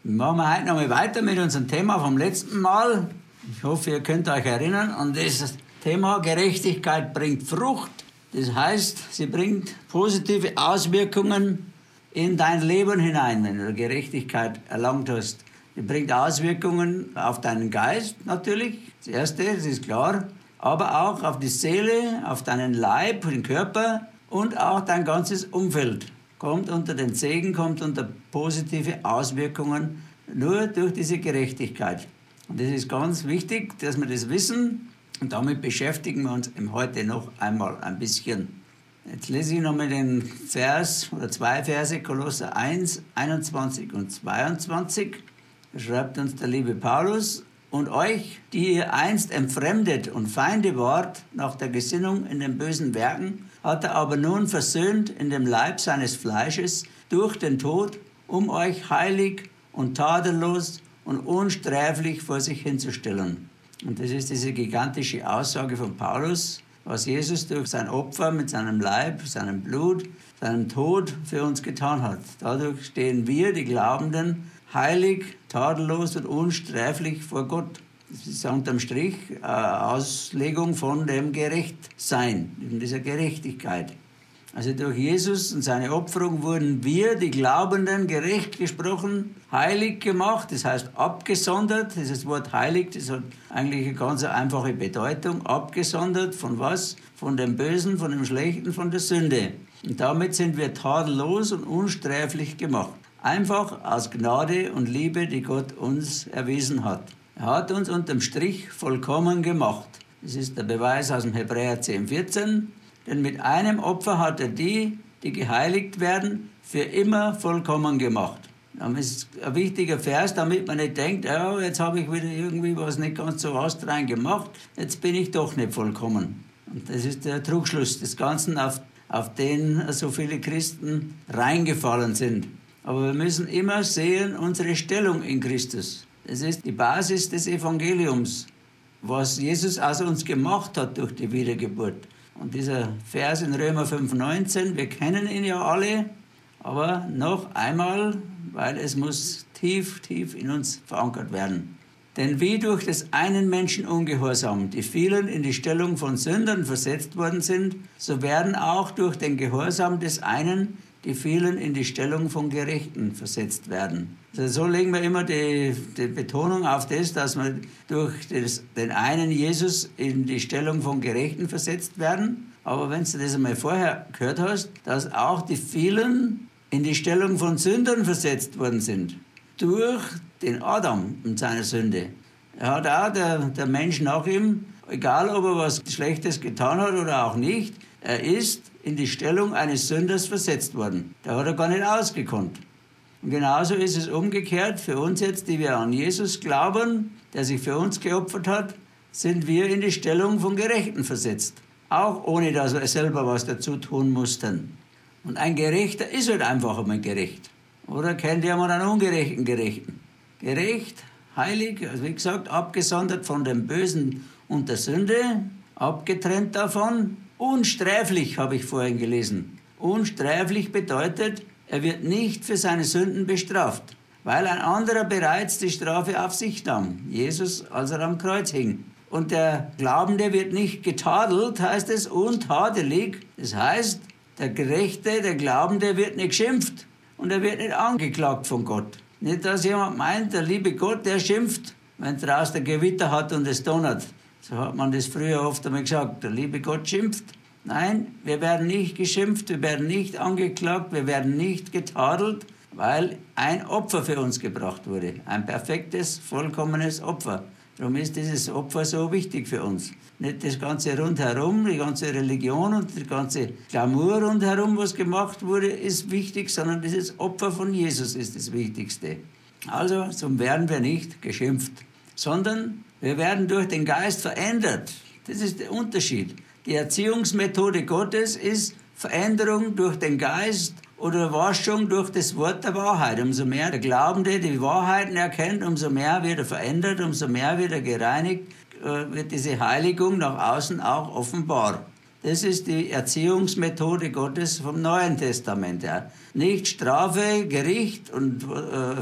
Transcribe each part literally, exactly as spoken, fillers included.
Machen wir heute noch mal weiter mit unserem Thema vom letzten Mal. Ich hoffe, ihr könnt euch erinnern an das Thema Gerechtigkeit bringt Frucht. Das heißt, sie bringt positive Auswirkungen in dein Leben hinein, wenn du Gerechtigkeit erlangt hast. Sie bringt Auswirkungen auf deinen Geist natürlich, das Erste, das ist klar, aber auch auf die Seele, auf deinen Leib, den Körper und auch dein ganzes Umfeld. Kommt unter den Segen, kommt unter positive Auswirkungen nur durch diese Gerechtigkeit. Und das ist ganz wichtig, dass wir das wissen. Und damit beschäftigen wir uns heute noch einmal ein bisschen. Jetzt lese ich nochmal den Vers oder zwei Verse, Kolosser eins, einundzwanzig und zweiundzwanzig. Da schreibt uns der liebe Paulus: Und euch, die ihr einst entfremdet und Feinde wart nach der Gesinnung in den bösen Werken, hat er aber nun versöhnt in dem Leib seines Fleisches durch den Tod, um euch heilig und tadellos und unsträflich vor sich hinzustellen. Und das ist diese gigantische Aussage von Paulus, was Jesus durch sein Opfer mit seinem Leib, seinem Blut, seinem Tod für uns getan hat. Dadurch stehen wir, die Glaubenden, heilig, tadellos und unsträflich vor Gott. Das ist unterm Strich eine Auslegung von dem Gerechtsein, von dieser Gerechtigkeit. Also durch Jesus und seine Opferung wurden wir, die Glaubenden, gerecht gesprochen, heilig gemacht, das heißt abgesondert. Dieses Wort heilig, das hat eigentlich eine ganz einfache Bedeutung. Abgesondert von was? Von dem Bösen, von dem Schlechten, von der Sünde. Und damit sind wir tadellos und unsträflich gemacht. Einfach aus Gnade und Liebe, die Gott uns erwiesen hat. Er hat uns unterm Strich vollkommen gemacht. Das ist der Beweis aus dem Hebräer zehn, vierzehn. Denn mit einem Opfer hat er die, die geheiligt werden, für immer vollkommen gemacht. Das ist ein wichtiger Vers, damit man nicht denkt, ja, jetzt habe ich wieder irgendwie was nicht ganz so astrein gemacht, jetzt bin ich doch nicht vollkommen. Und das ist der Trugschluss des Ganzen, auf, auf den so viele Christen reingefallen sind. Aber wir müssen immer sehen, unsere Stellung in Christus. Das ist die Basis des Evangeliums, was Jesus aus uns gemacht hat durch die Wiedergeburt. Und dieser Vers in Römer fünf, neunzehn, wir kennen ihn ja alle, aber noch einmal, weil es muss tief, tief in uns verankert werden. Denn wie durch des einen Menschen Ungehorsam die vielen in die Stellung von Sündern versetzt worden sind, so werden auch durch den Gehorsam des einen die vielen in die Stellung von Gerechten versetzt werden. Also so legen wir immer die, die Betonung auf das, dass wir durch das, den einen Jesus in die Stellung von Gerechten versetzt werden. Aber wenn du das einmal vorher gehört hast, dass auch die vielen in die Stellung von Sündern versetzt worden sind. Durch den Adam und seine Sünde. Er hat auch, der, der Mensch nach ihm, egal ob er was Schlechtes getan hat oder auch nicht, er ist in die Stellung eines Sünders versetzt worden. Da hat er gar nicht ausgekonnt. Und genauso ist es umgekehrt für uns jetzt, die wir an Jesus glauben, der sich für uns geopfert hat, sind wir in die Stellung von Gerechten versetzt. Auch ohne, dass wir selber was dazu tun mussten. Und ein Gerechter ist halt einfach einmal gerecht. Oder kennt ihr mal einen ungerechten Gerechten? Gerecht, heilig, also wie gesagt, abgesondert von dem Bösen und der Sünde, abgetrennt davon. Unsträflich, habe ich vorhin gelesen. Unsträflich bedeutet, er wird nicht für seine Sünden bestraft, weil ein anderer bereits die Strafe auf sich nahm, Jesus, als er am Kreuz hing. Und der Glaubende wird nicht getadelt, heißt es, untadelig. Das heißt, der Gerechte, der Glaubende wird nicht geschimpft und er wird nicht angeklagt von Gott. Nicht, dass jemand meint, der liebe Gott, der schimpft, wenn draußen der Gewitter hat und es donnert. So hat man das früher oft einmal gesagt, der liebe Gott schimpft. Nein, wir werden nicht geschimpft, wir werden nicht angeklagt, wir werden nicht getadelt, weil ein Opfer für uns gebracht wurde. Ein perfektes, vollkommenes Opfer. Darum ist dieses Opfer so wichtig für uns. Nicht das ganze rundherum, die ganze Religion und die ganze Glamour rundherum, was gemacht wurde, ist wichtig, sondern dieses Opfer von Jesus ist das Wichtigste. Also, so werden wir nicht geschimpft, sondern wir werden durch den Geist verändert. Das ist der Unterschied. Die Erziehungsmethode Gottes ist Veränderung durch den Geist oder Waschung durch das Wort der Wahrheit. Umso mehr der Glaubende die Wahrheiten erkennt, umso mehr wird er verändert, umso mehr wird er gereinigt, wird diese Heiligung nach außen auch offenbar. Das ist die Erziehungsmethode Gottes vom Neuen Testament. Ja. Nicht Strafe, Gericht und, äh,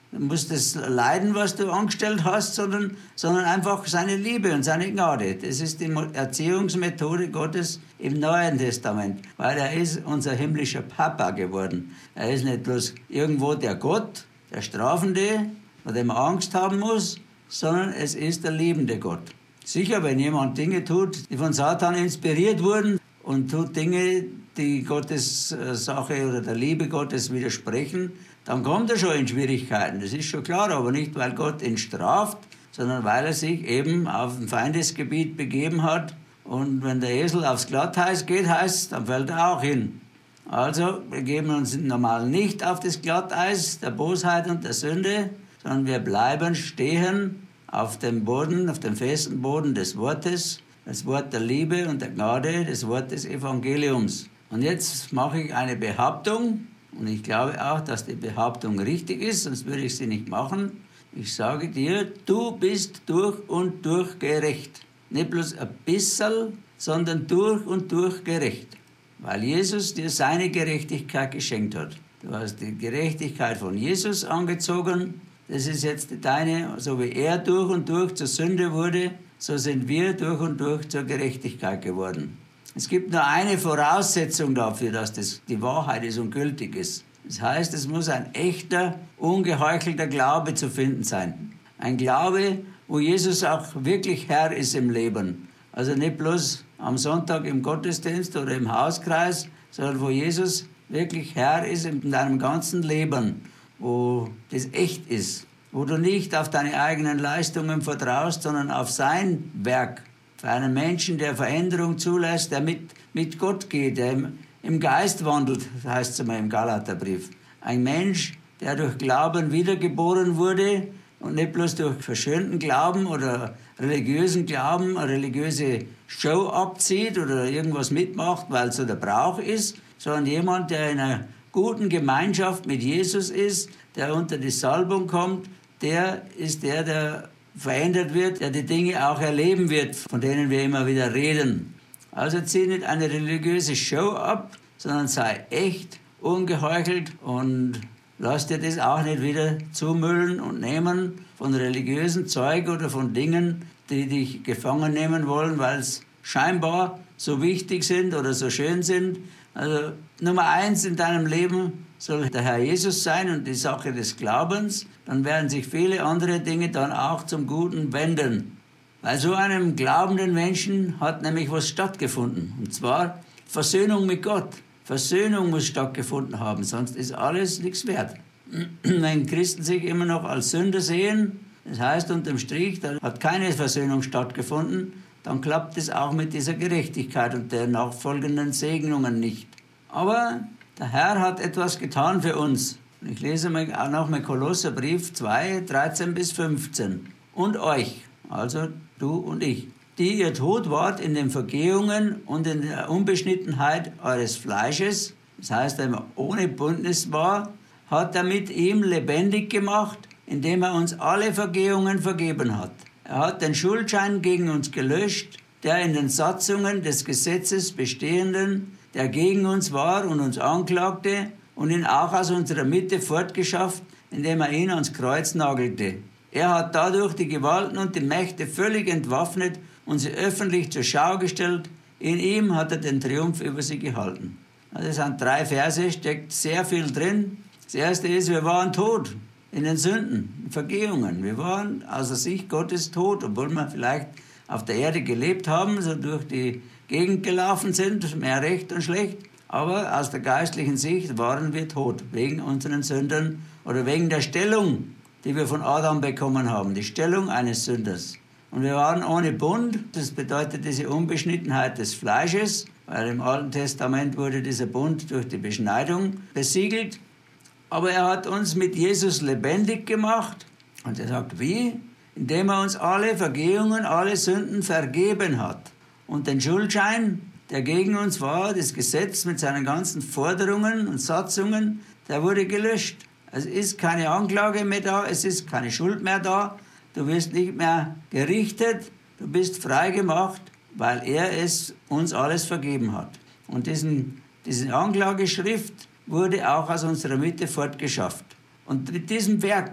Du musst das leiden, was du angestellt hast, sondern, sondern einfach seine Liebe und seine Gnade. Das ist die Erziehungsmethode Gottes im Neuen Testament, weil er ist unser himmlischer Papa geworden. Er ist nicht bloß irgendwo der Gott, der Strafende, vor dem man Angst haben muss, sondern es ist der liebende Gott. Sicher, wenn jemand Dinge tut, die von Satan inspiriert wurden und tut Dinge, die Gottes Sache oder der Liebe Gottes widersprechen, dann kommt er schon in Schwierigkeiten. Das ist schon klar, aber nicht, weil Gott ihn straft, sondern weil er sich eben auf ein Feindesgebiet begeben hat. Und wenn der Esel aufs Glatteis geht, heißt, dann fällt er auch hin. Also, wir geben uns normal nicht auf das Glatteis der Bosheit und der Sünde, sondern wir bleiben stehen auf dem Boden, auf dem festen Boden des Wortes, das Wort der Liebe und der Gnade, das Wort des Evangeliums. Und jetzt mache ich eine Behauptung, und ich glaube auch, dass die Behauptung richtig ist, sonst würde ich sie nicht machen. Ich sage dir, du bist durch und durch gerecht. Nicht bloß ein bisschen, sondern durch und durch gerecht. Weil Jesus dir seine Gerechtigkeit geschenkt hat. Du hast die Gerechtigkeit von Jesus angezogen. Das ist jetzt deine, so wie er durch und durch zur Sünde wurde, so sind wir durch und durch zur Gerechtigkeit geworden. Es gibt nur eine Voraussetzung dafür, dass das die Wahrheit ist und gültig ist. Das heißt, es muss ein echter, ungeheuchelter Glaube zu finden sein. Ein Glaube, wo Jesus auch wirklich Herr ist im Leben. Also nicht bloß am Sonntag im Gottesdienst oder im Hauskreis, sondern wo Jesus wirklich Herr ist in deinem ganzen Leben, wo das echt ist, wo du nicht auf deine eigenen Leistungen vertraust, sondern auf sein Werk. Für einen Menschen, der Veränderung zulässt, der mit, mit Gott geht, der im, im Geist wandelt, heißt es mal im Galaterbrief. Ein Mensch, der durch Glauben wiedergeboren wurde und nicht bloß durch verschönten Glauben oder religiösen Glauben, eine religiöse Show abzieht oder irgendwas mitmacht, weil so der Brauch ist, sondern jemand, der in einer guten Gemeinschaft mit Jesus ist, der unter die Salbung kommt, der ist der, der verändert wird, der die Dinge auch erleben wird, von denen wir immer wieder reden. Also zieh nicht eine religiöse Show ab, sondern sei echt, ungeheuchelt und lass dir das auch nicht wieder zumüllen und nehmen von religiösen Zeug oder von Dingen, die dich gefangen nehmen wollen, weil es scheinbar so wichtig sind oder so schön sind. Also Nummer eins in deinem Leben soll der Herr Jesus sein und die Sache des Glaubens, dann werden sich viele andere Dinge dann auch zum Guten wenden. Bei so einem glaubenden Menschen hat nämlich was stattgefunden, und zwar Versöhnung mit Gott. Versöhnung muss stattgefunden haben, sonst ist alles nichts wert. Wenn Christen sich immer noch als Sünder sehen, das heißt unterm Strich, da hat keine Versöhnung stattgefunden, dann klappt es auch mit dieser Gerechtigkeit und der nachfolgenden Segnungen nicht. Aber der Herr hat etwas getan für uns. Ich lese mal auch noch mal Kolosserbrief zwei, dreizehn bis fünfzehn. Und euch, also du und ich, die ihr tot wart in den Vergehungen und in der Unbeschnittenheit eures Fleisches, das heißt, wenn man ohne Bündnis war, hat er mit ihm lebendig gemacht, indem er uns alle Vergehungen vergeben hat. Er hat den Schuldschein gegen uns gelöscht, der in den Satzungen des Gesetzes bestehenden, der gegen uns war und uns anklagte, und ihn auch aus unserer Mitte fortgeschafft, indem er ihn ans Kreuz nagelte. Er hat dadurch die Gewalten und die Mächte völlig entwaffnet und sie öffentlich zur Schau gestellt. In ihm hat er den Triumph über sie gehalten. Also es sind drei Verse, steckt sehr viel drin. Das erste ist, wir waren tot in den Sünden, in Vergehungen. Wir waren aus der Sicht Gottes tot, obwohl wir vielleicht auf der Erde gelebt haben, so durch die Gegend gelaufen sind, mehr recht und schlecht. Aber aus der geistlichen Sicht waren wir tot, wegen unseren Sünden oder wegen der Stellung, die wir von Adam bekommen haben, die Stellung eines Sünders. Und wir waren ohne Bund, das bedeutet diese Unbeschnittenheit des Fleisches, weil im Alten Testament wurde dieser Bund durch die Beschneidung besiegelt. Aber er hat uns mit Jesus lebendig gemacht. Und er sagt, wie? Indem er uns alle Vergehungen, alle Sünden vergeben hat. Und den Schuldschein, der gegen uns war, das Gesetz mit seinen ganzen Forderungen und Satzungen, der wurde gelöscht. Es ist keine Anklage mehr da, es ist keine Schuld mehr da. Du wirst nicht mehr gerichtet, du bist frei gemacht, weil er es uns alles vergeben hat. Und diesen, diese Anklageschrift wurde auch aus unserer Mitte fortgeschafft. Und mit diesem Werk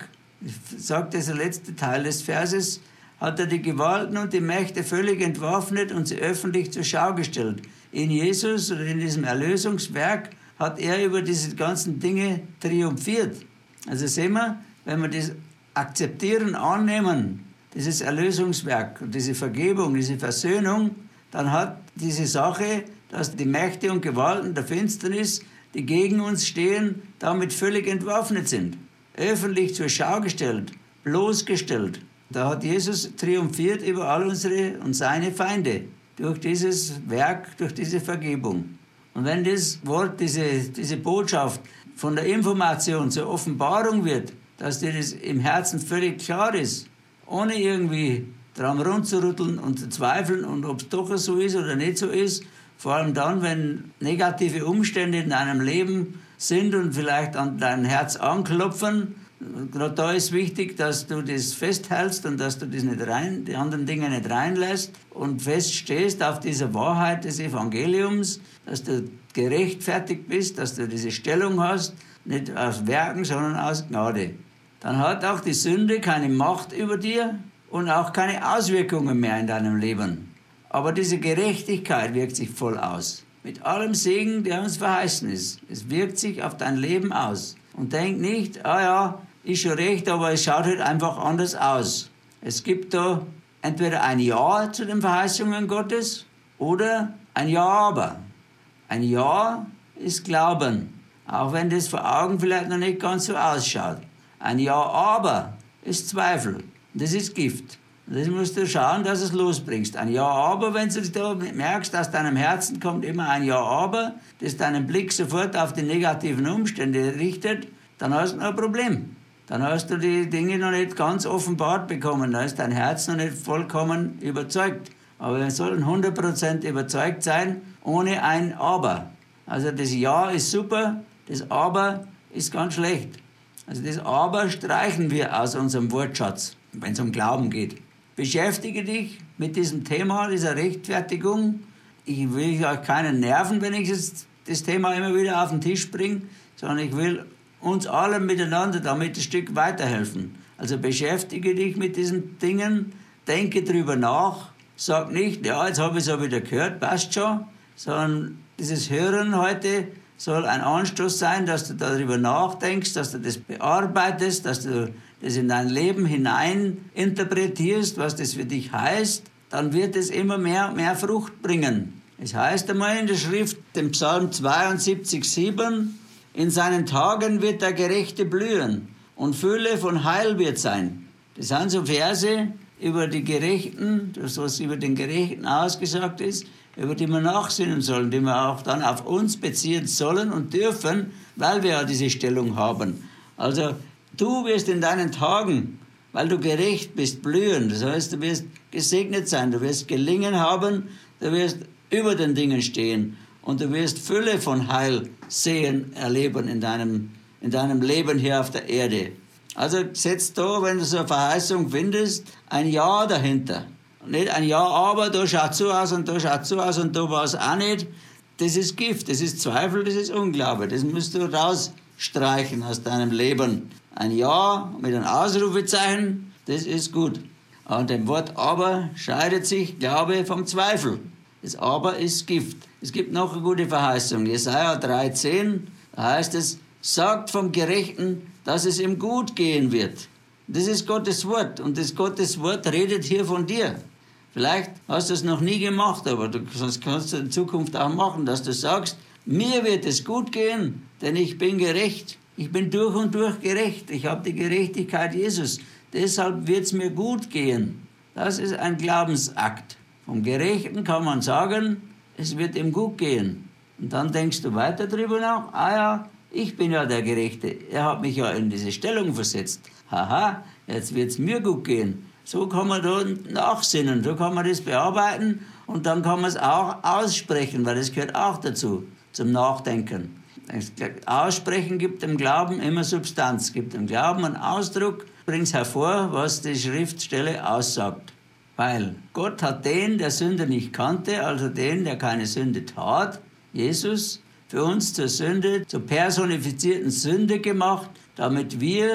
sagt dieser letzte Teil des Verses, hat er die Gewalten und die Mächte völlig entwaffnet und sie öffentlich zur Schau gestellt. In Jesus oder in diesem Erlösungswerk hat er über diese ganzen Dinge triumphiert. Also sehen wir, wenn wir das akzeptieren, annehmen, dieses Erlösungswerk und diese Vergebung, diese Versöhnung, dann hat diese Sache, dass die Mächte und Gewalten der Finsternis, die gegen uns stehen, damit völlig entwaffnet sind. Öffentlich zur Schau gestellt, bloßgestellt. Da hat Jesus triumphiert über all unsere und seine Feinde durch dieses Werk, durch diese Vergebung. Und wenn das Wort, diese, diese Botschaft von der Information zur Offenbarung wird, dass dir das im Herzen völlig klar ist, ohne irgendwie dran rumzurütteln und zu zweifeln und ob es doch so ist oder nicht so ist, vor allem dann, wenn negative Umstände in deinem Leben sind und vielleicht an dein Herz anklopfen, gerade da ist wichtig, dass du das festhältst und dass du das nicht rein, die anderen Dinge nicht reinlässt und feststehst auf dieser Wahrheit des Evangeliums, dass du gerechtfertigt bist, dass du diese Stellung hast, nicht aus Werken, sondern aus Gnade. Dann hat auch die Sünde keine Macht über dir und auch keine Auswirkungen mehr in deinem Leben. Aber diese Gerechtigkeit wirkt sich voll aus. Mit allem Segen, der uns verheißen ist. Es wirkt sich auf dein Leben aus. Und denk nicht, ah ja, ist schon recht, aber es schaut halt einfach anders aus. Es gibt da entweder ein Ja zu den Verheißungen Gottes oder ein Ja aber. Ein Ja ist Glauben, auch wenn das vor Augen vielleicht noch nicht ganz so ausschaut. Ein Ja aber ist Zweifel. Das ist Gift. Und das musst du schauen, dass du es losbringst. Ein Ja aber, wenn du da merkst, aus deinem Herzen kommt immer ein Ja aber, das deinen Blick sofort auf die negativen Umstände richtet, dann hast du noch ein Problem. Dann hast du die Dinge noch nicht ganz offenbart bekommen. Da ist dein Herz noch nicht vollkommen überzeugt. Aber wir sollen hundert Prozent überzeugt sein, ohne ein Aber. Also das Ja ist super, das Aber ist ganz schlecht. Also das Aber streichen wir aus unserem Wortschatz, wenn es um Glauben geht. Beschäftige dich mit diesem Thema, dieser Rechtfertigung. Ich will euch keinen nerven, wenn ich jetzt das Thema immer wieder auf den Tisch bringe, sondern ich will uns allen miteinander damit ein Stück weiterhelfen. Also beschäftige dich mit diesen Dingen, denke drüber nach, sag nicht, ja, jetzt habe ich es ja wieder gehört, passt schon, sondern dieses Hören heute soll ein Anstoß sein, dass du darüber nachdenkst, dass du das bearbeitest, dass du das in dein Leben hinein interpretierst, was das für dich heißt, dann wird es immer mehr und mehr Frucht bringen. Es heißt einmal in der Schrift, im Psalm zweiundsiebzig, sieben, in seinen Tagen wird der Gerechte blühen und Fülle von Heil wird sein. Das sind so Verse über die Gerechten, das was über den Gerechten ausgesagt ist, über die wir nachsinnen sollen, die wir auch dann auf uns beziehen sollen und dürfen, weil wir ja diese Stellung haben. Also du wirst in deinen Tagen, weil du gerecht bist, blühen. Das heißt, du wirst gesegnet sein, du wirst Gelingen haben, du wirst über den Dingen stehen und du wirst Fülle von Heil sehen, erleben in deinem, in deinem Leben hier auf der Erde. Also setz da, wenn du so eine Verheißung findest, ein Ja dahinter. Nicht ein Ja, aber da schaut so aus und da schaut so aus und da war es auch nicht. Das ist Gift, das ist Zweifel, das ist Unglaube. Das musst du rausstreichen aus deinem Leben. Ein Ja mit einem Ausrufezeichen, das ist gut. An dem Wort aber scheidet sich Glaube vom Zweifel. Das Aber ist Gift. Es gibt noch eine gute Verheißung. Jesaja drei zehn, da heißt es, sagt vom Gerechten, dass es ihm gut gehen wird. Das ist Gottes Wort und das Gottes Wort redet hier von dir. Vielleicht hast du es noch nie gemacht, aber du kannst du in Zukunft auch machen, dass du sagst, mir wird es gut gehen, denn ich bin gerecht. Ich bin durch und durch gerecht. Ich habe die Gerechtigkeit Jesus. Deshalb wird es mir gut gehen. Das ist ein Glaubensakt. Vom Gerechten kann man sagen, es wird ihm gut gehen. Und dann denkst du weiter drüber nach, ah ja, ich bin ja der Gerechte. Er hat mich ja in diese Stellung versetzt. Haha, jetzt wird es mir gut gehen. So kann man da nachsinnen, so kann man das bearbeiten und dann kann man es auch aussprechen, weil das gehört auch dazu, zum Nachdenken. Das Aussprechen gibt dem Glauben immer Substanz, gibt dem Glauben einen Ausdruck, bringt hervor, was die Schriftstelle aussagt. Weil Gott hat den, der Sünde nicht kannte, also den, der keine Sünde tat, Jesus, für uns zur Sünde, zur personifizierten Sünde gemacht, damit wir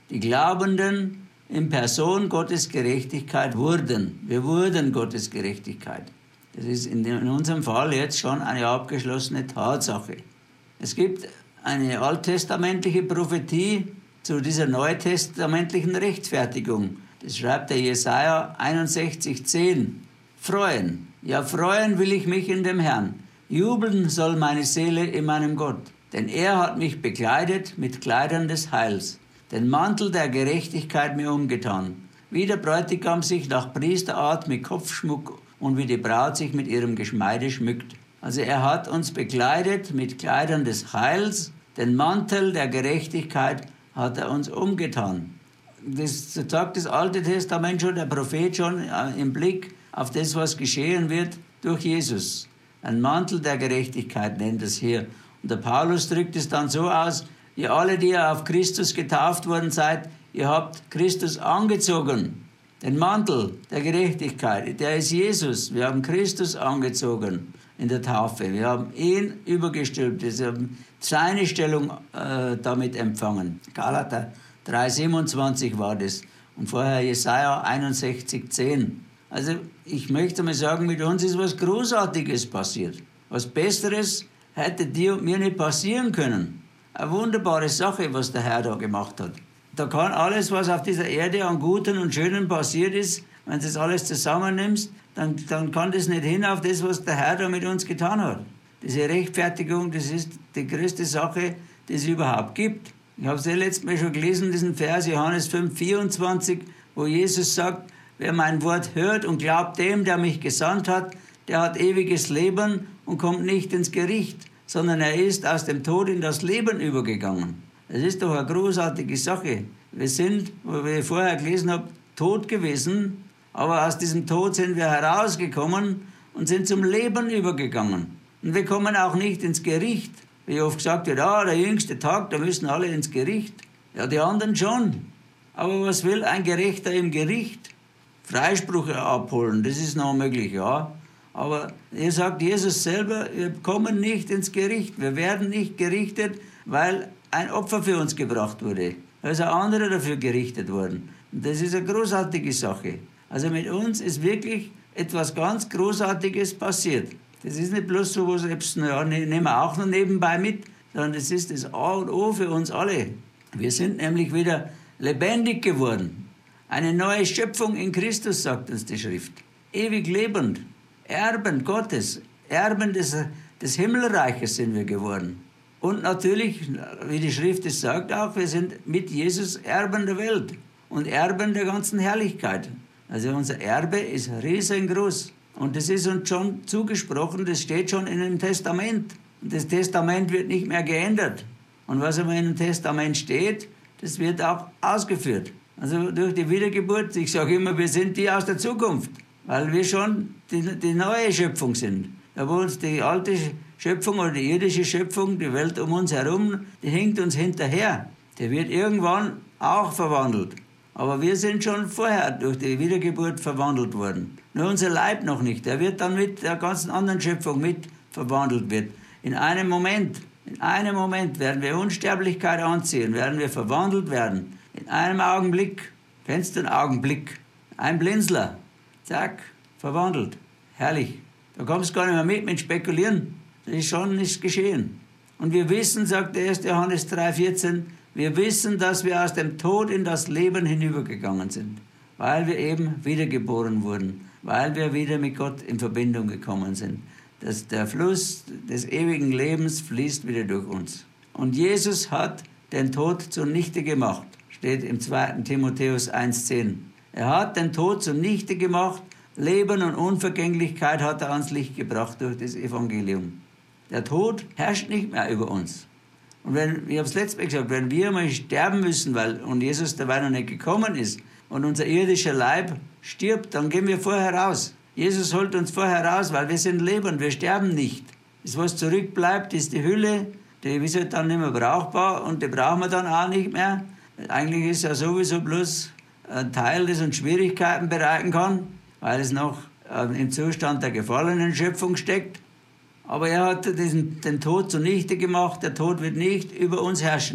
Die Glaubenden in Person Gottes Gerechtigkeit wurden. Wir wurden Gottes Gerechtigkeit. Das ist in unserem Fall jetzt schon eine abgeschlossene Tatsache. Es gibt eine alttestamentliche Prophetie zu dieser neutestamentlichen Rechtfertigung. Das schreibt der Jesaja einundsechzig zehn. Freuen, ja freuen will ich mich in dem Herrn. Jubeln soll meine Seele in meinem Gott. Denn er hat mich bekleidet mit Kleidern des Heils, den Mantel der Gerechtigkeit mir umgetan. Wie der Bräutigam sich nach Priesterart mit Kopfschmuck und wie die Braut sich mit ihrem Geschmeide schmückt. Also er hat uns bekleidet mit Kleidern des Heils, den Mantel der Gerechtigkeit hat er uns umgetan. Das sagt das Alte Testament schon, der Prophet schon im Blick auf das, was geschehen wird durch Jesus. Ein Mantel der Gerechtigkeit nennt es hier. Und der Paulus drückt es dann so aus, ihr alle, die ihr auf Christus getauft worden seid, ihr habt Christus angezogen. Den Mantel der Gerechtigkeit, der ist Jesus. Wir haben Christus angezogen in der Taufe. Wir haben ihn übergestülpt. Wir haben seine Stellung äh, damit empfangen. Galater drei siebenundzwanzig war das. Und vorher Jesaja einundsechzig zehn. Also ich möchte mal sagen, mit uns ist was Großartiges passiert. Was Besseres hätte dir und mir nicht passieren können. Eine wunderbare Sache, was der Herr da gemacht hat. Da kann alles, was auf dieser Erde an Guten und Schönen passiert ist, wenn du das alles zusammennimmst, dann, dann kann das nicht hin auf das, was der Herr da mit uns getan hat. Diese Rechtfertigung, das ist die größte Sache, die es überhaupt gibt. Ich habe es ja letztes Mal schon gelesen, diesen Vers, Johannes fünf vierundzwanzig, wo Jesus sagt, wer mein Wort hört und glaubt dem, der mich gesandt hat, der hat ewiges Leben und kommt nicht ins Gericht, sondern er ist aus dem Tod in das Leben übergegangen. Das ist doch eine großartige Sache. Wir sind, wie ich vorher gelesen habe, tot gewesen, aber aus diesem Tod sind wir herausgekommen und sind zum Leben übergegangen. Und wir kommen auch nicht ins Gericht. Wie oft gesagt wird, ah, der jüngste Tag, da müssen alle ins Gericht. Ja, die anderen schon. Aber was will ein Gerechter im Gericht? Freispruch abholen, das ist noch möglich, ja. Aber er sagt Jesus selber, wir kommen nicht ins Gericht. Wir werden nicht gerichtet, weil ein Opfer für uns gebracht wurde. Da ist ein anderer dafür gerichtet worden. Und das ist eine großartige Sache. Also mit uns ist wirklich etwas ganz Großartiges passiert. Das ist nicht bloß so was, ja, nehmen wir auch noch nebenbei mit, sondern das ist das A und O für uns alle. Wir sind nämlich wieder lebendig geworden. Eine neue Schöpfung in Christus, sagt uns die Schrift. Ewig lebend. Erben Gottes, Erben des, des Himmelreiches sind wir geworden. Und natürlich, wie die Schrift es sagt auch, wir sind mit Jesus Erben der Welt und Erben der ganzen Herrlichkeit. Also unser Erbe ist riesengroß. Und das ist uns schon zugesprochen, das steht schon in dem Testament. Und das Testament wird nicht mehr geändert. Und was aber in dem Testament steht, das wird auch ausgeführt. Also durch die Wiedergeburt, ich sage immer, wir sind die aus der Zukunft. Weil wir schon die, die neue Schöpfung sind. Da wo uns die alte Schöpfung oder die irdische Schöpfung, die Welt um uns herum, die hinkt uns hinterher. Die wird irgendwann auch verwandelt. Aber wir sind schon vorher durch die Wiedergeburt verwandelt worden. Nur unser Leib noch nicht. Der wird dann mit der ganzen anderen Schöpfung mit verwandelt wird. In einem Moment, in einem Moment werden wir Unsterblichkeit anziehen, werden wir verwandelt werden. In einem Augenblick. Kennst du den Augenblick? Ein Blinzler. Zack, verwandelt. Herrlich. Da kommst du gar nicht mehr mit, mit Spekulieren. Das ist schon nicht geschehen. Und wir wissen, sagt der erste Johannes drei vierzehn, wir wissen, dass wir aus dem Tod in das Leben hinübergegangen sind. Weil wir eben wiedergeboren wurden. Weil wir wieder mit Gott in Verbindung gekommen sind. Dass der Fluss des ewigen Lebens fließt wieder durch uns. Und Jesus hat den Tod zunichte gemacht. Steht im zweiten Timotheus eins zehn. Er hat den Tod zunichte gemacht, Leben und Unvergänglichkeit hat er ans Licht gebracht durch das Evangelium. Der Tod herrscht nicht mehr über uns. Und wenn, ich habe es letztes Mal gesagt, wenn wir mal sterben müssen, weil und Jesus dabei noch nicht gekommen ist und unser irdischer Leib stirbt, dann gehen wir vorher raus. Jesus holt uns vorher raus, weil wir sind lebend, wir sterben nicht. Das, was zurückbleibt, ist die Hülle, die ist halt dann nicht mehr brauchbar und die brauchen wir dann auch nicht mehr. Eigentlich ist ja sowieso bloß ein Teil, das uns Schwierigkeiten bereiten kann, weil es noch im Zustand der gefallenen Schöpfung steckt. Aber er hat diesen, den Tod zunichte gemacht, der Tod wird nicht über uns herrschen.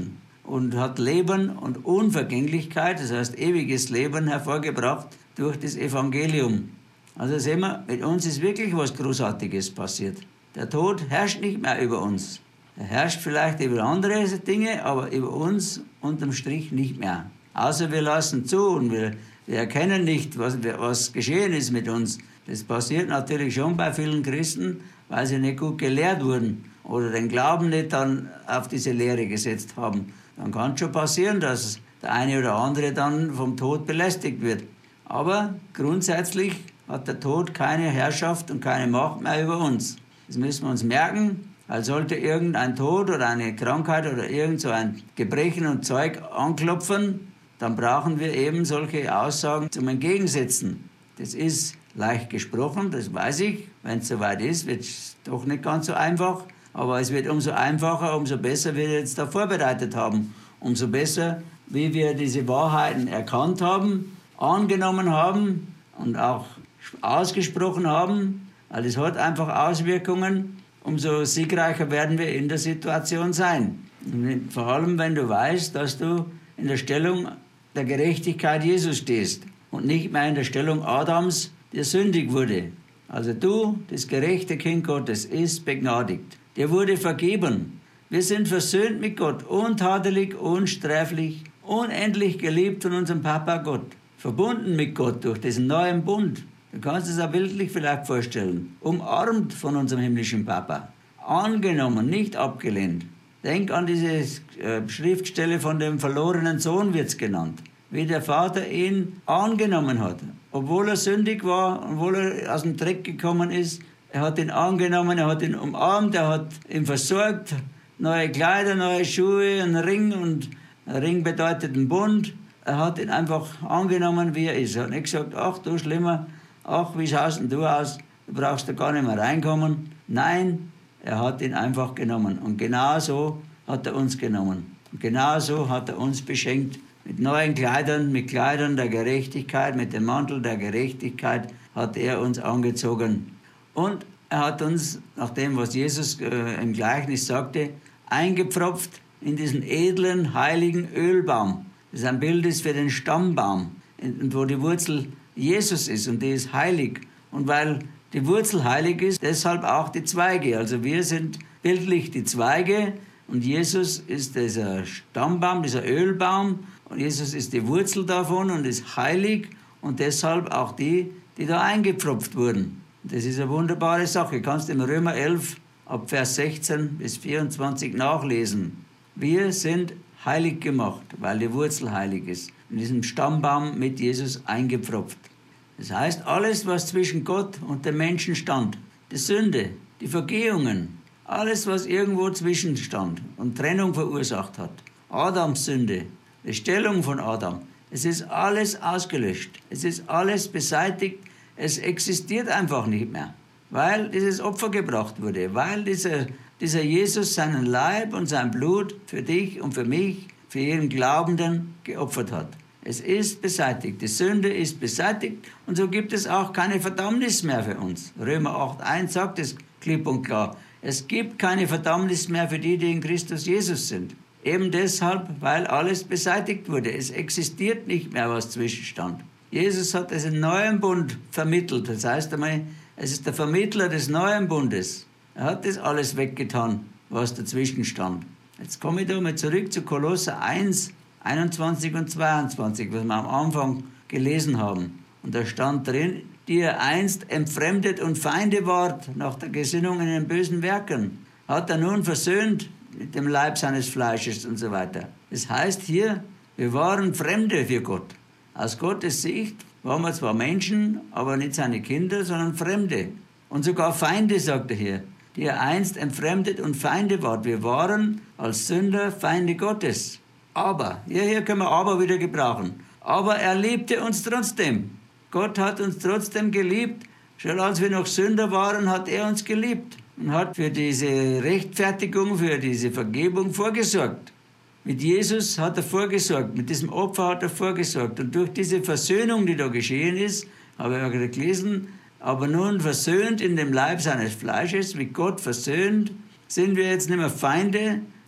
und hat Leben und Unvergänglichkeit, das heißt ewiges Leben hervorgebracht durch das Evangelium. Also sehen wir, mit uns ist wirklich was Großartiges passiert. Der Tod herrscht nicht mehr über uns. Er herrscht vielleicht über andere Dinge, aber über uns unterm Strich nicht mehr. Außer wir lassen zu und wir, wir erkennen nicht, was, was geschehen ist mit uns. Das passiert natürlich schon bei vielen Christen, weil sie nicht gut gelehrt wurden oder den Glauben nicht dann auf diese Lehre gesetzt haben. Dann kann es schon passieren, dass der eine oder andere dann vom Tod belästigt wird. Aber grundsätzlich hat der Tod keine Herrschaft und keine Macht mehr über uns. Das müssen wir uns merken, weil sollte irgendein Tod oder eine Krankheit oder irgend so ein Gebrechen und Zeug anklopfen, dann brauchen wir eben solche Aussagen zum Entgegensetzen. Das ist leicht gesprochen, das weiß ich. Wenn es soweit ist, wird es doch nicht ganz so einfach. Aber es wird umso einfacher, umso besser wir jetzt da vorbereitet haben. Umso besser, wie wir diese Wahrheiten erkannt haben, angenommen haben und auch ausgesprochen haben. Weil es hat einfach Auswirkungen. Umso siegreicher werden wir in der Situation sein. Und vor allem, wenn du weißt, dass du in der Stellung der Gerechtigkeit Jesus stehst und nicht mehr in der Stellung Adams, der sündig wurde. Also du, das gerechte Kind Gottes, ist begnadigt. Der wurde vergeben. Wir sind versöhnt mit Gott, untadelig, unsträflich, unendlich geliebt von unserem Papa Gott. Verbunden mit Gott durch diesen neuen Bund. Du kannst es auch bildlich vielleicht vorstellen. Umarmt von unserem himmlischen Papa. Angenommen, nicht abgelehnt. Denk an diese äh, Schriftstelle von dem verlorenen Sohn, wird es genannt. Wie der Vater ihn angenommen hat. Obwohl er sündig war, obwohl er aus dem Dreck gekommen ist. Er hat ihn angenommen, er hat ihn umarmt, er hat ihn versorgt. Neue Kleider, neue Schuhe, ein Ring. Und ein Ring bedeutet einen Bund. Er hat ihn einfach angenommen, wie er ist. Er hat nicht gesagt, ach du Schlimmer, ach wie schaust denn du aus, du brauchst da gar nicht mehr reinkommen. Nein, er hat ihn einfach genommen. Und genau so hat er uns genommen. Und genau so hat er uns beschenkt. Mit neuen Kleidern, mit Kleidern der Gerechtigkeit, mit dem Mantel der Gerechtigkeit hat er uns angezogen. Und er hat uns, nach dem, was Jesus äh, im Gleichnis sagte, eingepfropft in diesen edlen, heiligen Ölbaum. Das ist ein Bild ist für den Stammbaum, und wo die Wurzel Jesus ist und die ist heilig. Und weil die Wurzel heilig ist, deshalb auch die Zweige. Also wir sind bildlich die Zweige und Jesus ist dieser Stammbaum, dieser Ölbaum. Und Jesus ist die Wurzel davon und ist heilig und deshalb auch die, die da eingepfropft wurden. Das ist eine wunderbare Sache. Du kannst im Römer elf ab Vers sechzehn bis vierundzwanzig nachlesen. Wir sind heilig gemacht, weil die Wurzel heilig ist. In diesem Stammbaum mit Jesus eingepfropft. Das heißt, alles, was zwischen Gott und dem Menschen stand, die Sünde, die Vergehungen, alles, was irgendwo zwischenstand und Trennung verursacht hat, Adams Sünde, die Stellung von Adam, es ist alles ausgelöscht, es ist alles beseitigt, es existiert einfach nicht mehr, weil dieses Opfer gebracht wurde, weil dieser, dieser Jesus seinen Leib und sein Blut für dich und für mich, für jeden Glaubenden geopfert hat. Es ist beseitigt, die Sünde ist beseitigt und so gibt es auch keine Verdammnis mehr für uns. Römer acht eins sagt es klipp und klar, es gibt keine Verdammnis mehr für die, die in Christus Jesus sind. Eben deshalb, weil alles beseitigt wurde. Es existiert nicht mehr, was zwischenstand. Jesus hat diesen neuen Bund vermittelt. Das heißt einmal, es ist der Vermittler des neuen Bundes. Er hat das alles weggetan, was dazwischen stand. Jetzt komme ich da mal zurück zu Kolosser eins, einundzwanzig und zweiundzwanzig, was wir am Anfang gelesen haben. Und da stand drin, die ihr einst entfremdet und Feinde wart nach der Gesinnung in den bösen Werken, hat er nun versöhnt mit dem Leib seines Fleisches und so weiter. Das heißt hier, wir waren Fremde für Gott. Aus Gottes Sicht waren wir zwar Menschen, aber nicht seine Kinder, sondern Fremde. Und sogar Feinde, sagt er hier, die ihr einst entfremdet und Feinde wart. Wir waren als Sünder Feinde Gottes. Aber, ja, hier können wir aber wieder gebrauchen. Aber er liebte uns trotzdem. Gott hat uns trotzdem geliebt. Schon als wir noch Sünder waren, hat er uns geliebt. Und hat für diese Rechtfertigung, für diese Vergebung vorgesorgt. Mit Jesus hat er vorgesorgt, mit diesem Opfer hat er vorgesorgt. Und durch diese Versöhnung, die da geschehen ist, habe ich auch gerade gelesen, aber nun versöhnt in dem Leib seines Fleisches, mit Gott versöhnt, sind wir jetzt nicht mehr Feinde,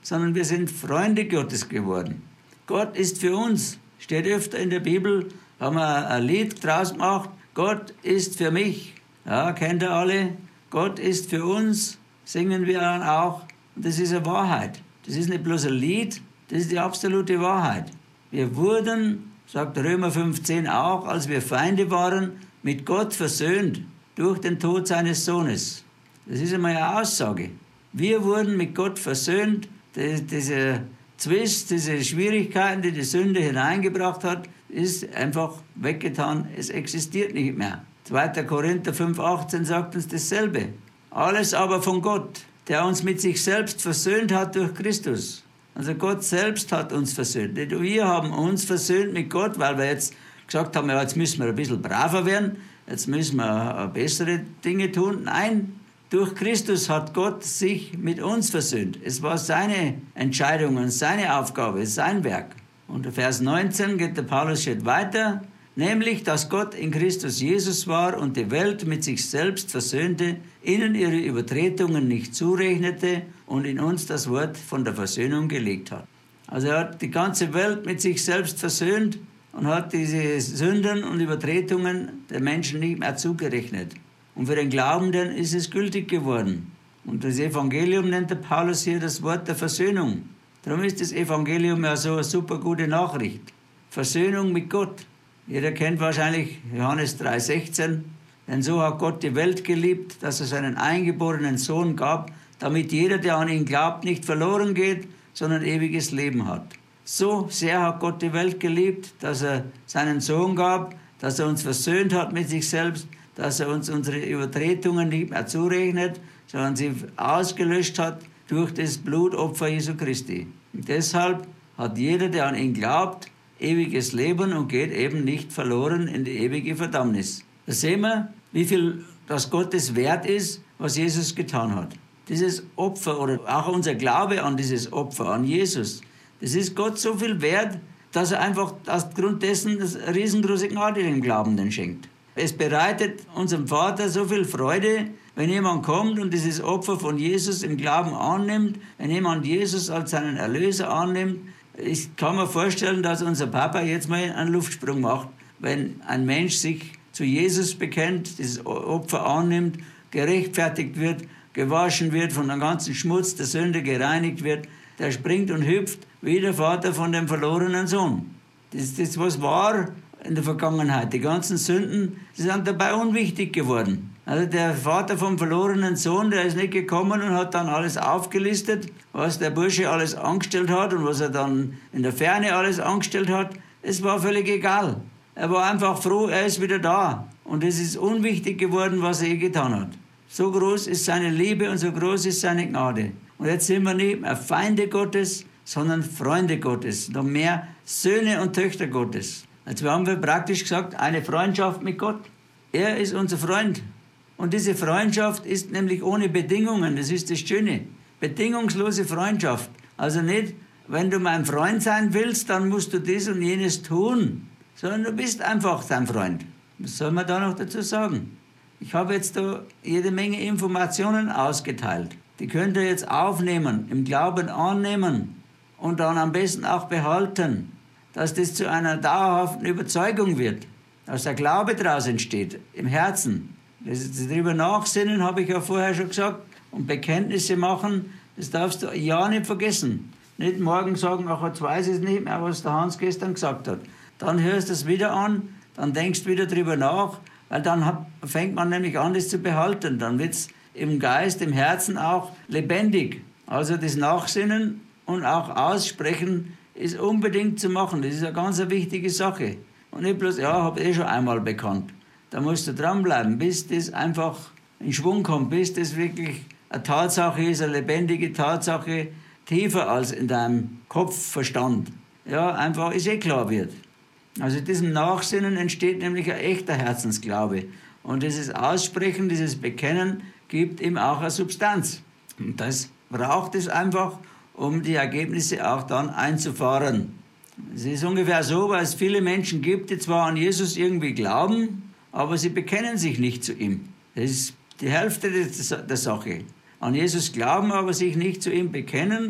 sondern wir sind Freunde Gottes geworden. Gott ist für uns. Steht öfter in der Bibel, haben wir ein Lied draus gemacht. Gott ist für mich. Ja, kennt ihr alle? Gott ist für uns, singen wir dann auch. Und das ist eine Wahrheit. Das ist nicht bloß ein Lied, das ist die absolute Wahrheit. Wir wurden, sagt Römer fünfzehn auch, als wir Feinde waren, mit Gott versöhnt durch den Tod seines Sohnes. Das ist einmal eine Aussage. Wir wurden mit Gott versöhnt. Die, diese Zwist, diese Schwierigkeiten, die die Sünde hineingebracht hat, ist einfach weggetan. Es existiert nicht mehr. zweiter Korinther fünf achtzehn sagt uns dasselbe. Alles aber von Gott, der uns mit sich selbst versöhnt hat durch Christus. Also Gott selbst hat uns versöhnt. Wir haben uns versöhnt mit Gott, weil wir jetzt gesagt haben, ja, jetzt müssen wir ein bisschen braver werden, jetzt müssen wir bessere Dinge tun. Nein, durch Christus hat Gott sich mit uns versöhnt. Es war seine Entscheidung und seine Aufgabe, sein Werk. Und Vers neunzehn geht der Paulus Schritt weiter, nämlich, dass Gott in Christus Jesus war und die Welt mit sich selbst versöhnte, ihnen ihre Übertretungen nicht zurechnete und in uns das Wort von der Versöhnung gelegt hat. Also er hat die ganze Welt mit sich selbst versöhnt und hat diese Sünden und Übertretungen der Menschen nicht mehr zugerechnet. Und für den Glaubenden ist es gültig geworden. Und das Evangelium nennt der Paulus hier das Wort der Versöhnung. Darum ist das Evangelium ja so eine super gute Nachricht. Versöhnung mit Gott. Jeder kennt wahrscheinlich Johannes drei sechzehn. Denn so hat Gott die Welt geliebt, dass er seinen eingeborenen Sohn gab, damit jeder, der an ihn glaubt, nicht verloren geht, sondern ewiges Leben hat. So sehr hat Gott die Welt geliebt, dass er seinen Sohn gab, dass er uns versöhnt hat mit sich selbst, dass er uns unsere Übertretungen nicht mehr zurechnet, sondern sie ausgelöscht hat durch das Blutopfer Jesu Christi. Und deshalb hat jeder, der an ihn glaubt, ewiges Leben und geht eben nicht verloren in die ewige Verdammnis. Da sehen wir, wie viel das Gottes wert ist, was Jesus getan hat. Dieses Opfer oder auch unser Glaube an dieses Opfer, an Jesus, das ist Gott so viel wert, dass er einfach aufgrund dessen das riesengroße Gnade dem Glaubenden schenkt. Es bereitet unserem Vater so viel Freude, wenn jemand kommt und dieses Opfer von Jesus im Glauben annimmt, wenn jemand Jesus als seinen Erlöser annimmt. Ich kann mir vorstellen, dass unser Papa jetzt mal einen Luftsprung macht, wenn ein Mensch sich zu Jesus bekennt, dieses Opfer annimmt, gerechtfertigt wird, gewaschen wird, von dem ganzen Schmutz der Sünde gereinigt wird, der springt und hüpft wie der Vater von dem verlorenen Sohn. Das ist das, was war in der Vergangenheit. Die ganzen Sünden, die sind dabei unwichtig geworden. Also der Vater vom verlorenen Sohn, der ist nicht gekommen und hat dann alles aufgelistet, was der Bursche alles angestellt hat und was er dann in der Ferne alles angestellt hat. Es war völlig egal. Er war einfach froh, er ist wieder da. Und es ist unwichtig geworden, was er je getan hat. So groß ist seine Liebe und so groß ist seine Gnade. Und jetzt sind wir nicht mehr Feinde Gottes, sondern Freunde Gottes. Noch mehr Söhne und Töchter Gottes. Jetzt haben wir praktisch gesagt, eine Freundschaft mit Gott. Er ist unser Freund. Und diese Freundschaft ist nämlich ohne Bedingungen. Das ist das Schöne. Bedingungslose Freundschaft. Also nicht, wenn du mein Freund sein willst, dann musst du dies und jenes tun. Sondern du bist einfach dein Freund. Was soll man da noch dazu sagen? Ich habe jetzt da jede Menge Informationen ausgeteilt. Die könnt ihr jetzt aufnehmen, im Glauben annehmen und dann am besten auch behalten, dass das zu einer dauerhaften Überzeugung wird, dass der Glaube daraus entsteht, im Herzen. Das, darüber nachsinnen, habe ich ja vorher schon gesagt, und Bekenntnisse machen, das darfst du ja nicht vergessen. Nicht morgen sagen, ach, jetzt weiß ich es nicht mehr, was der Hans gestern gesagt hat. Dann hörst du es wieder an, dann denkst du wieder drüber nach, weil dann hat, fängt man nämlich an, das zu behalten. Dann wird es im Geist, im Herzen auch lebendig. Also das Nachsinnen und auch Aussprechen ist unbedingt zu machen. Das ist eine ganz wichtige Sache. Und nicht bloß, ja, habe ich eh schon einmal bekannt. Da musst du dranbleiben, bis das einfach in Schwung kommt, bis das wirklich eine Tatsache ist, eine lebendige Tatsache, tiefer als in deinem Kopfverstand. Ja, einfach ist eh klar wird. Also diesem Nachsinnen entsteht nämlich ein echter Herzensglaube. Und dieses Aussprechen, dieses Bekennen gibt ihm auch eine Substanz. Und das braucht es einfach, um die Ergebnisse auch dann einzufahren. Es ist ungefähr so, weil es viele Menschen gibt, die zwar an Jesus irgendwie glauben, aber sie bekennen sich nicht zu ihm. Das ist die Hälfte der Sache. An Jesus glauben, aber sich nicht zu ihm bekennen,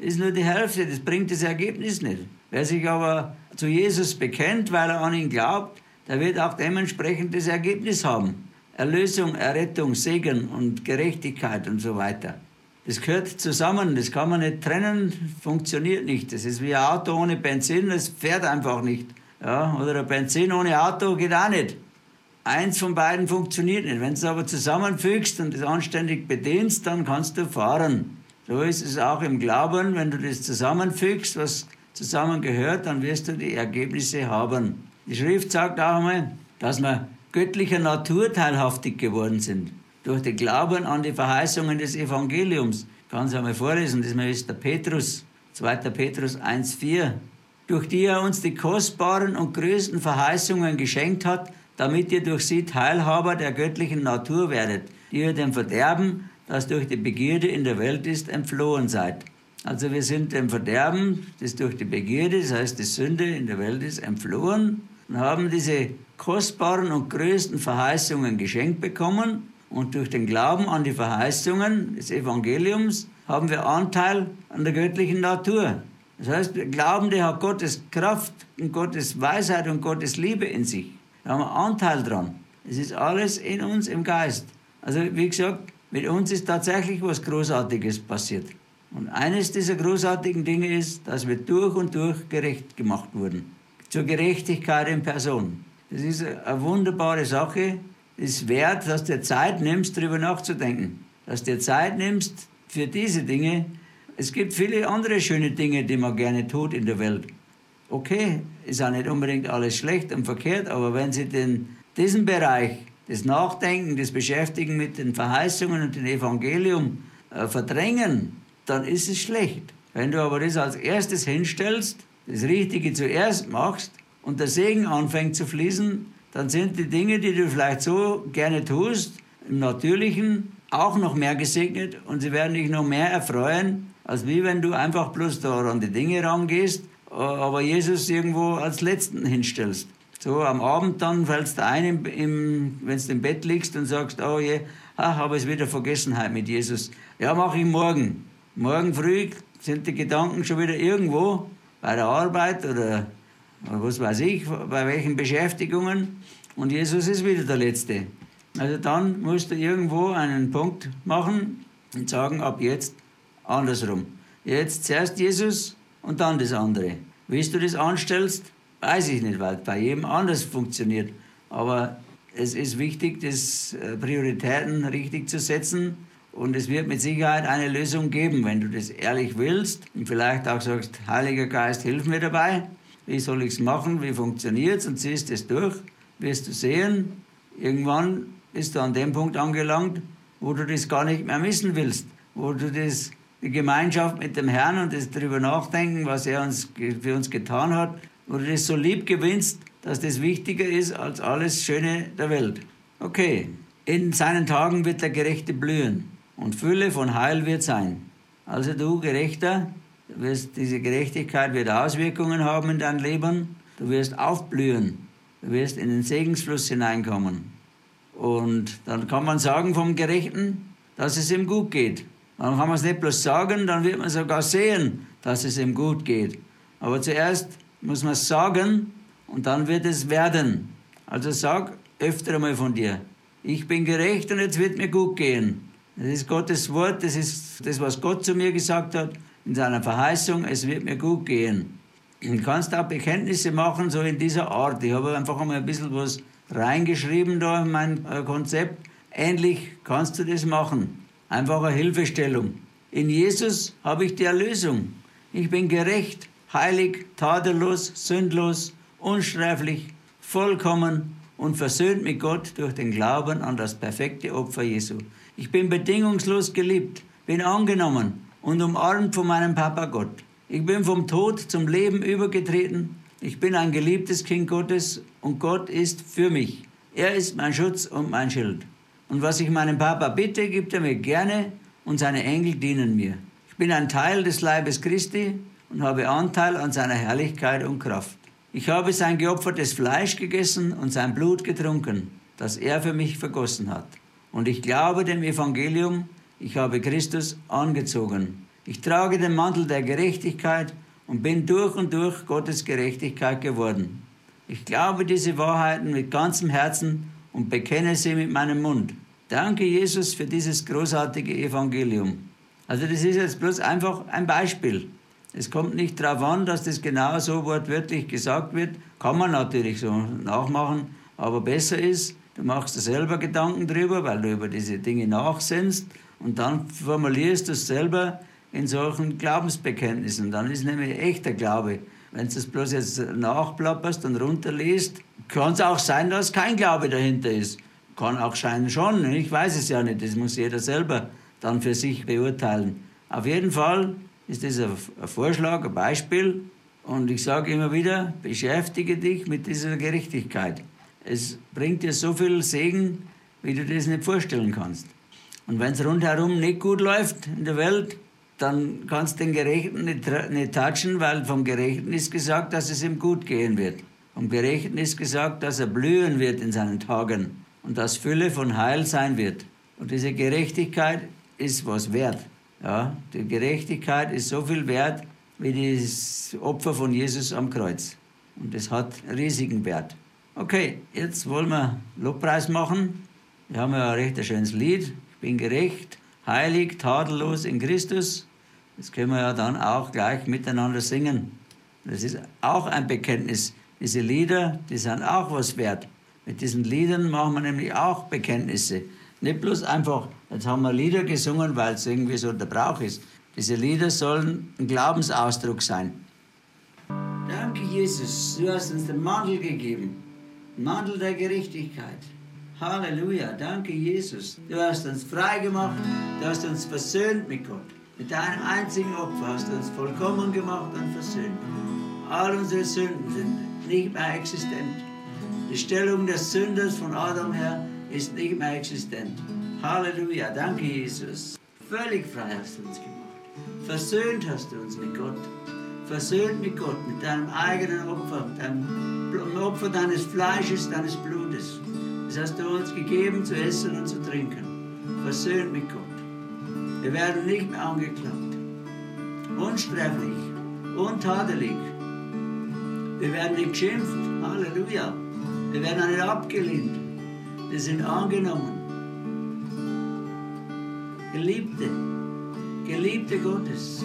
ist nur die Hälfte, das bringt das Ergebnis nicht. Wer sich aber zu Jesus bekennt, weil er an ihn glaubt, der wird auch dementsprechend das Ergebnis haben. Erlösung, Errettung, Segen und Gerechtigkeit und so weiter. Das gehört zusammen, das kann man nicht trennen, funktioniert nicht. Das ist wie ein Auto ohne Benzin, das fährt einfach nicht. Ja, oder ein Benzin ohne Auto geht auch nicht. Eins von beiden funktioniert nicht. Wenn du es aber zusammenfügst und es anständig bedienst, dann kannst du fahren. So ist es auch im Glauben, wenn du das zusammenfügst, was zusammengehört, dann wirst du die Ergebnisse haben. Die Schrift sagt auch einmal, dass wir göttlicher Natur teilhaftig geworden sind. Durch den Glauben an die Verheißungen des Evangeliums. Ich kann es einmal vorlesen, das ist der Petrus, zweiter Petrus eins vier. Durch die er uns die kostbaren und größten Verheißungen geschenkt hat, damit ihr durch sie Teilhaber der göttlichen Natur werdet, die ihr dem Verderben, das durch die Begierde in der Welt ist, entflohen seid. Also wir sind dem Verderben, das durch die Begierde, das heißt die Sünde in der Welt ist, entflohen und haben diese kostbaren und größten Verheißungen geschenkt bekommen. Und durch den Glauben an die Verheißungen des Evangeliums haben wir Anteil an der göttlichen Natur. Das heißt, der Glaubende hat Gottes Kraft und Gottes Weisheit und Gottes Liebe in sich. Da haben wir Anteil dran. Es ist alles in uns im Geist. Also wie gesagt, mit uns ist tatsächlich was Großartiges passiert. Und eines dieser großartigen Dinge ist, dass wir durch und durch gerecht gemacht wurden. Zur Gerechtigkeit in Person. Das ist eine wunderbare Sache. Es ist wert, dass du dir Zeit nimmst, darüber nachzudenken. Dass du dir Zeit nimmst für diese Dinge. Es gibt viele andere schöne Dinge, die man gerne tut in der Welt. Okay, ist auch nicht unbedingt alles schlecht und verkehrt, aber wenn Sie den, diesen Bereich, das Nachdenken, das Beschäftigen mit den Verheißungen und dem Evangelium äh, verdrängen, dann ist es schlecht. Wenn du aber das als erstes hinstellst, das Richtige zuerst machst und der Segen anfängt zu fließen, dann sind die Dinge, die du vielleicht so gerne tust, im Natürlichen auch noch mehr gesegnet und sie werden dich noch mehr erfreuen, als wie wenn du einfach bloß da an die Dinge rangehst, aber Jesus irgendwo als Letzten hinstellst. So am Abend dann fällst du ein, im, im, wenn du im Bett liegst und sagst, oh je, ach, habe ich es wieder vergessen heute mit Jesus. Ja, mache ich morgen. Morgen früh sind die Gedanken schon wieder irgendwo, bei der Arbeit oder, oder was weiß ich, bei welchen Beschäftigungen. Und Jesus ist wieder der Letzte. Also dann musst du irgendwo einen Punkt machen und sagen, ab jetzt andersrum. Jetzt zuerst Jesus und dann das andere. Wie du das anstellst, weiß ich nicht, weil bei jedem anders funktioniert. Aber es ist wichtig, das Prioritäten richtig zu setzen. Und es wird mit Sicherheit eine Lösung geben, wenn du das ehrlich willst. Und vielleicht auch sagst, Heiliger Geist, hilf mir dabei. Wie soll ich es machen? Wie funktioniert es? Und ziehst es durch. Wirst du sehen, irgendwann bist du an dem Punkt angelangt, wo du das gar nicht mehr missen willst. Wo du das, die Gemeinschaft mit dem Herrn und das darüber nachdenken, was er uns, für uns getan hat, wo du das so lieb gewinnst, dass das wichtiger ist als alles Schöne der Welt. Okay, in seinen Tagen wird der Gerechte blühen und Fülle von Heil wird sein. Also du Gerechter, du wirst, diese Gerechtigkeit wird Auswirkungen haben in dein Leben. Du wirst aufblühen, du wirst in den Segensfluss hineinkommen. Und dann kann man sagen vom Gerechten, dass es ihm gut geht. Dann kann man es nicht bloß sagen, dann wird man sogar sehen, dass es ihm gut geht. Aber zuerst muss man es sagen und dann wird es werden. Also sag öfter einmal von dir, ich bin gerecht und jetzt wird mir gut gehen. Das ist Gottes Wort, das ist das, was Gott zu mir gesagt hat in seiner Verheißung, es wird mir gut gehen. Du kannst auch Bekenntnisse machen, so in dieser Art. Ich habe einfach einmal ein bisschen was reingeschrieben da in mein Konzept. Ähnlich kannst du das machen. Einfach eine Hilfestellung. In Jesus habe ich die Erlösung. Ich bin gerecht, heilig, tadellos, sündlos, unsträflich, vollkommen und versöhnt mit Gott durch den Glauben an das perfekte Opfer Jesu. Ich bin bedingungslos geliebt, bin angenommen und umarmt von meinem Papa Gott. Ich bin vom Tod zum Leben übergetreten. Ich bin ein geliebtes Kind Gottes und Gott ist für mich. Er ist mein Schutz und mein Schild. Und was ich meinem Papa bitte, gibt er mir gerne und seine Engel dienen mir. Ich bin ein Teil des Leibes Christi und habe Anteil an seiner Herrlichkeit und Kraft. Ich habe sein geopfertes Fleisch gegessen und sein Blut getrunken, das er für mich vergossen hat. Und ich glaube dem Evangelium, ich habe Christus angezogen. Ich trage den Mantel der Gerechtigkeit und bin durch und durch Gottes Gerechtigkeit geworden. Ich glaube diese Wahrheiten mit ganzem Herzen und bekenne sie mit meinem Mund. Danke, Jesus, für dieses großartige Evangelium. Also das ist jetzt bloß einfach ein Beispiel. Es kommt nicht darauf an, dass das genau so wortwörtlich gesagt wird. Kann man natürlich so nachmachen, aber besser ist, du machst dir selber Gedanken drüber, weil du über diese Dinge nachsinnst und dann formulierst du es selber in solchen Glaubensbekenntnissen. Dann ist nämlich echter Glaube. Wenn du das bloß jetzt nachplapperst und runterliest, kann es auch sein, dass kein Glaube dahinter ist. Kann auch scheinen schon, ich weiß es ja nicht, das muss jeder selber dann für sich beurteilen. Auf jeden Fall ist das ein Vorschlag, ein Beispiel. Und ich sage immer wieder, beschäftige dich mit dieser Gerechtigkeit. Es bringt dir so viel Segen, wie du dir das nicht vorstellen kannst. Und wenn es rundherum nicht gut läuft in der Welt, dann kannst du den Gerechten nicht, nicht touchen, weil vom Gerechten ist gesagt, dass es ihm gut gehen wird. Vom Gerechten ist gesagt, dass er blühen wird in seinen Tagen und dass Fülle von Heil sein wird. Und diese Gerechtigkeit ist was wert. Ja, die Gerechtigkeit ist so viel wert wie das Opfer von Jesus am Kreuz. Und das hat riesigen Wert. Okay, jetzt wollen wir Lobpreis machen. Wir haben ja ein recht schönes Lied. Ich bin gerecht, heilig, tadellos in Christus. Das können wir ja dann auch gleich miteinander singen. Das ist auch ein Bekenntnis. Diese Lieder, die sind auch was wert. Mit diesen Liedern machen wir nämlich auch Bekenntnisse. Nicht bloß einfach, jetzt haben wir Lieder gesungen, weil es irgendwie so der Brauch ist. Diese Lieder sollen ein Glaubensausdruck sein. Danke, Jesus, du hast uns den Mantel gegeben. Den Mantel der Gerechtigkeit. Halleluja, danke, Jesus. Du hast uns frei gemacht, du hast uns versöhnt mit Gott. Mit deinem einzigen Opfer hast du uns vollkommen gemacht und versöhnt. All unsere Sünden sind nicht mehr existent. Die Stellung des Sünders von Adam her ist nicht mehr existent. Halleluja, danke Jesus. Völlig frei hast du uns gemacht. Versöhnt hast du uns mit Gott. Versöhnt mit Gott, mit deinem eigenen Opfer, mit deinem Opfer deines Fleisches, deines Blutes. Das hast du uns gegeben zu essen und zu trinken. Versöhnt mit Gott. Wir werden nicht mehr angeklagt. Unsträflich, untadelig. Wir werden nicht geschimpft. Halleluja. Wir werden auch nicht abgelehnt. Wir sind angenommen. Geliebte, Geliebte Gottes.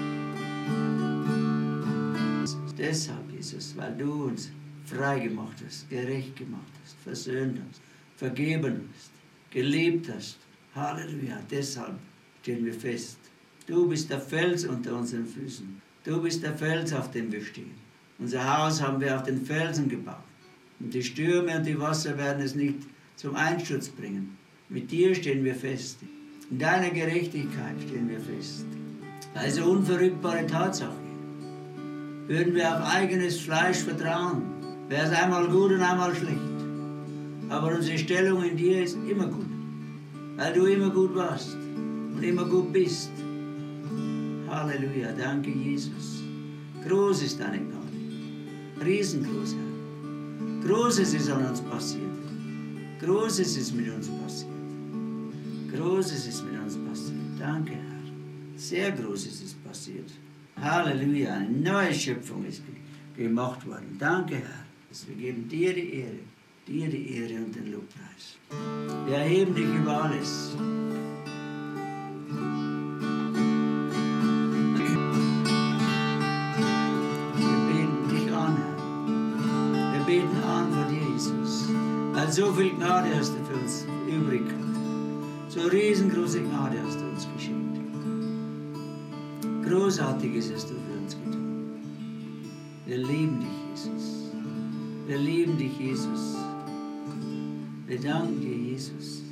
Deshalb, Jesus, weil du uns frei gemacht hast, gerecht gemacht hast, versöhnt hast, vergeben hast, geliebt hast. Halleluja, deshalb stehen wir fest. Du bist der Fels unter unseren Füßen. Du bist der Fels, auf dem wir stehen. Unser Haus haben wir auf den Felsen gebaut. Und die Stürme und die Wasser werden es nicht zum Einsturz bringen. Mit dir stehen wir fest. In deiner Gerechtigkeit stehen wir fest. Also unverrückbare Tatsache. Würden wir auf eigenes Fleisch vertrauen, wäre es einmal gut und einmal schlecht. Aber unsere Stellung in dir ist immer gut, weil du immer gut warst und immer gut bist. Halleluja, danke Jesus. Groß ist deine Gnade, riesengroß, Herr. Großes ist an uns passiert. Großes ist mit uns passiert. Großes ist mit uns passiert. Danke, Herr. Sehr Großes ist passiert. Halleluja, eine neue Schöpfung ist gemacht worden. Danke, Herr. Wir geben dir die Ehre, dir die Ehre und den Lobpreis. Wir erheben dich über alles. Wir beten dich an, Herr. Wir beten an vor dir, Jesus. Weil so viel Gnade hast du für uns übrig gehabt. So riesengroße Gnade hast du uns geschenkt. Großartiges hast du für uns getan. Wir lieben dich, Jesus. Wir lieben dich, Jesus. Wir danken dir, Jesus.